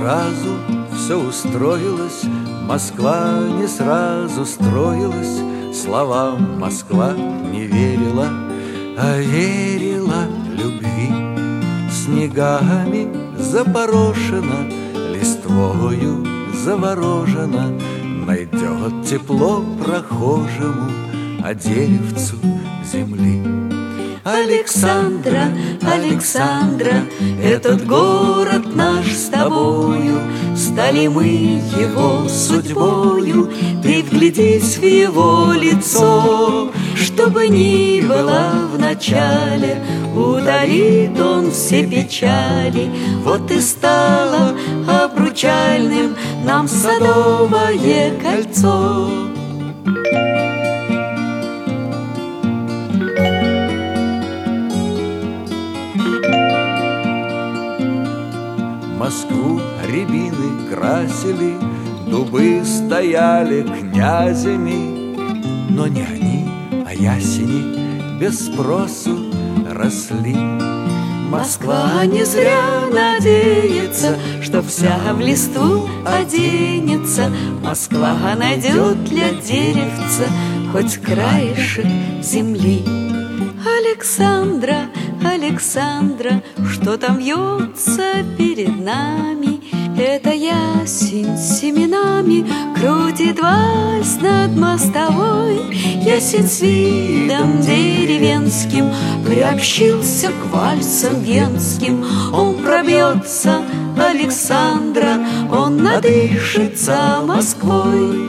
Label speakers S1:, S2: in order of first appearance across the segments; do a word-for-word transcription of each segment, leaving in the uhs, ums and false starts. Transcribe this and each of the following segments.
S1: сразу все устроилось, Москва не сразу строилась, словам Москва не верила, а верила любви. Снегами запорошена, листвою заворожена, найдет тепло прохожему, а деревцу земли.
S2: Александра, Александра, этот город наш с тобою, стали мы его судьбою. Ты вглядись в его лицо, что бы ни было в начале, удалит он все печали. Вот и стало обручальным нам Садовое кольцо.
S1: Москву рябины красили, дубы стояли князями, но не они, а ясени без спросу росли.
S2: Москва не зря надеется, что вся в листву оденется. Москва найдет для деревца хоть краешек земли. Александра, Александра, что там вьется перед нами? Это ясень с семенами крутит вальс над мостовой. Ясень с видом деревенским приобщился к вальсам венским. Он пробьется, Александра, он надышится Москвой.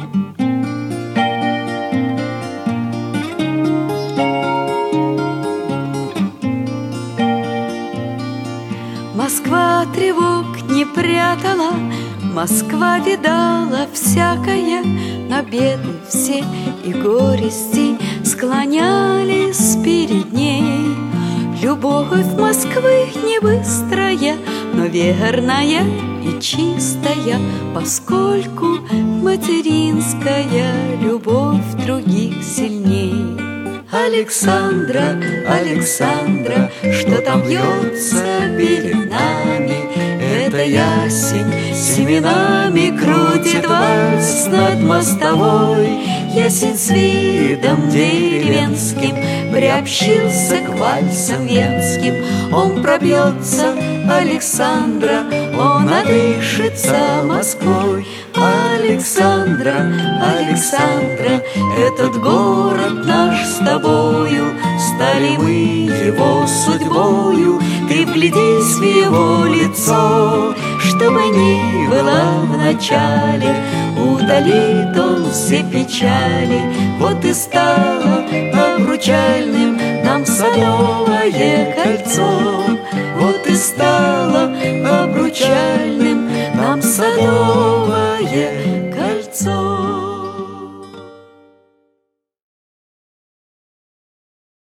S2: Москва тревог не прятала, Москва видала всякое, но беды все и горести склонялись перед ней. Любовь Москвы не быстрая, но верная и чистая, поскольку материнская любовь других сильней. Александра, Александра, что там бьется перед нами? Это ясень с семенами крутит вальс над мостовой. Ясень с видом деревенским приобщился к вальсам венским. Он пробьется, Александра, он надышится Москвой. Александра, Александра, этот город наш с тобою, стали мы его судьбою. Ты вглядись в его лицо, что бы ни было в начале, удалит он все печали. Вот и стало обручальным нам Садовое кольцо. Вот и стало обручальным нам Садовое